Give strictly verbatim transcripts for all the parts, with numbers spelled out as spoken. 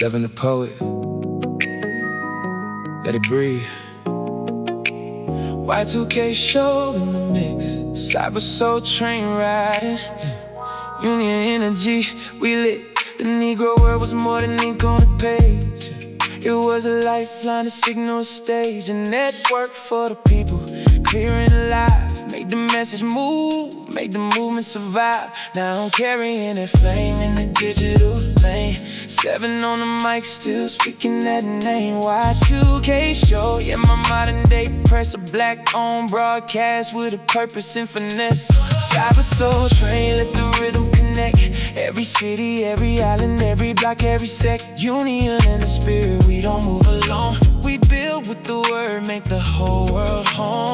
Seven the poet, let it breathe. Y two K show in the mix, Cyber Soul train riding, Union energy, we lit. The Negro world was more than ink on the page. It was a lifeline, a signal stage, a network for the people, clear and alive. Made the message move, made the movement survive. Now I'm carrying that flame in the digital lane. Seven on the mic, still speaking that name. Y two K show, yeah, my modern day press. A black-owned broadcast with a purpose and finesse. Cyber Soul train, let the rhythm connect. Every city, every island, every block, every sect. Union and the spirit, we don't move alone. We build with the word, make the whole world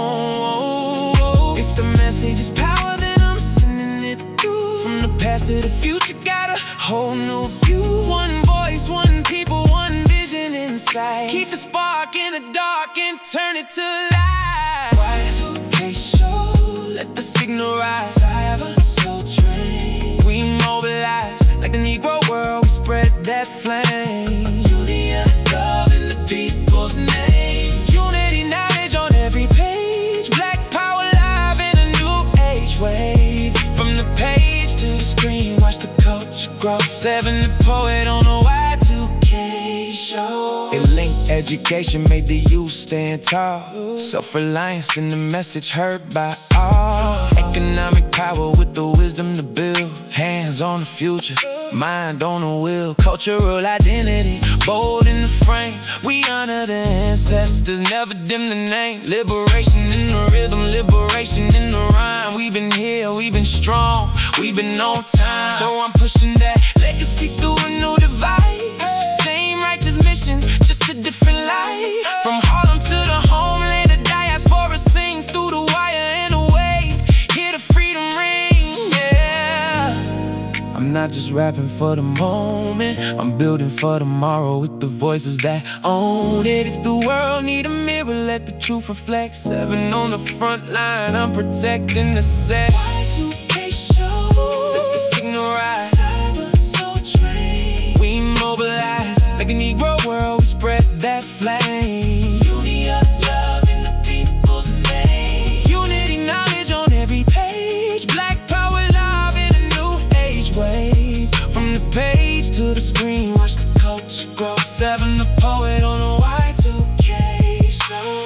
home. If the message is power, then I'm sending it through. From the past to the future, got a whole new view. One voice, one people, one vision inside. Keep the spark in the dark and turn it to light. Y two K show, let the signal rise. Cyber Soul train, we mobilize. Like the Negro world, we spread that flame. Unity of love in the people's name. Unity, knowledge on every page. Black power live in a new age wave. From the page to the screen, watch the culture grow. Seven the poet on the Y two K show. It linked education, made the youth stand tall. Self-reliance in the message heard by all. Economic power with the wisdom to build. Hands on the future, mind on the wheel. Cultural identity, bold in the frame. We honor the ancestors, never dim the name. Liberation in the rhythm, liberation in the rhyme. We've been here, we've been strong, we've been on time. So I'm pushing that legacy through a new device. Same righteous mission, just a different life. From Harlem to the homeland, the diaspora sings through the wire and the wave. Hear the freedom ring, yeah. I'm not just rapping for the moment, I'm building for tomorrow with the voices that own it. If the world need a mirror, let the truth reflect. Seven on the front line, I'm protecting the set. Y two K show, let the signal rise. Cyber Soul train, we mobilize. Like the Negro world, we spread that flame. Unity of love in the people's name. Unity, knowledge on every page. Black power live in a new age wave. From the page to the screen, watch the culture grow. Seven the poet on the Y two K show.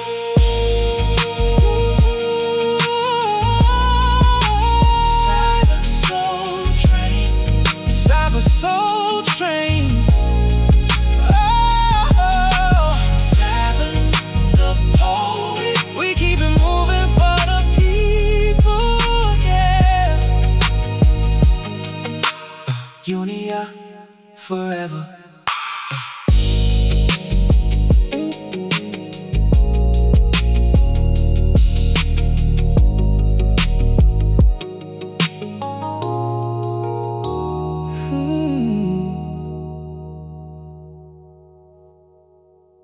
Cyber Soul train, Cyber Soul train. Unia forever.